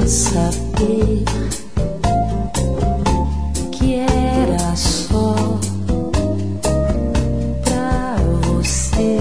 saber que era só pra você.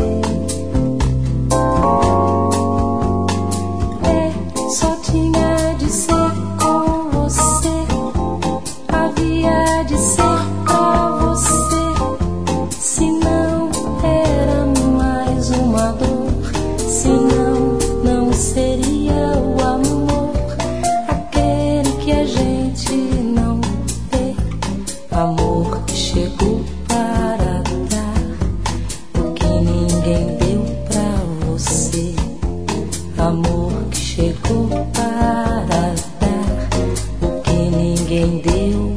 Só tinha de ser com você, havia de ser pra você. Se não era mais uma dor, se não, não seria o amor, aquele que a gente não vê. Amor que chegou para dar o que ninguém deu pra você. Amor que chegou para dar o que ninguém deu.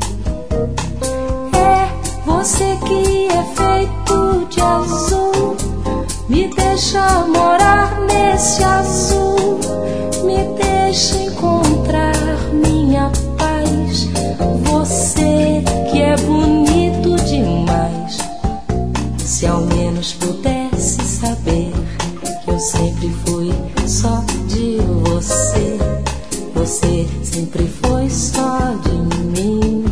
É você que é feito de azul, me deixa morar nesse azul, me deixa encontrar minha paz. Você que é bonito demais. Se ao menos pudesse saber que eu sempre fui só de você, você sempre foi só de mim.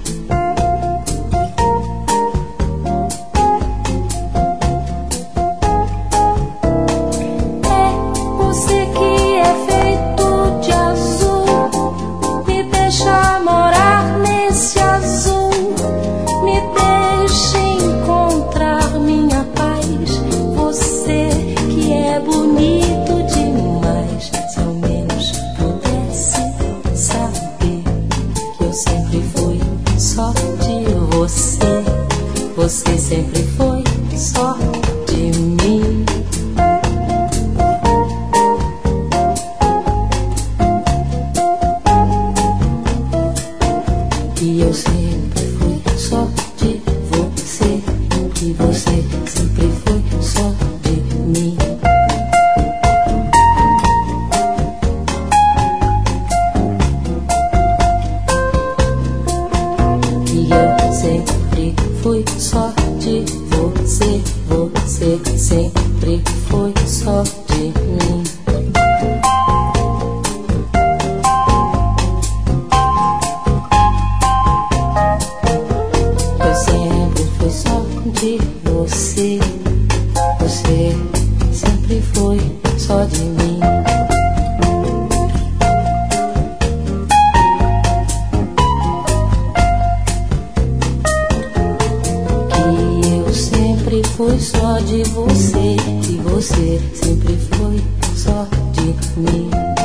É você que é feito de azul, me deixa morar nesse azul, me deixa encontrar minha paz. Você que é bonito demais. Se ao menos pudesse saber que eu sempre fui só de você, você sempre foi só de mim. E eu sempre fui só de você, e você sempre foi só de mim. E eu sempre fui só de você, você sempre foi só de mim. Eu sempre fui só de você, você sempre foi só de mim. Que eu sempre fui só de você, e você sempre foi só de mim.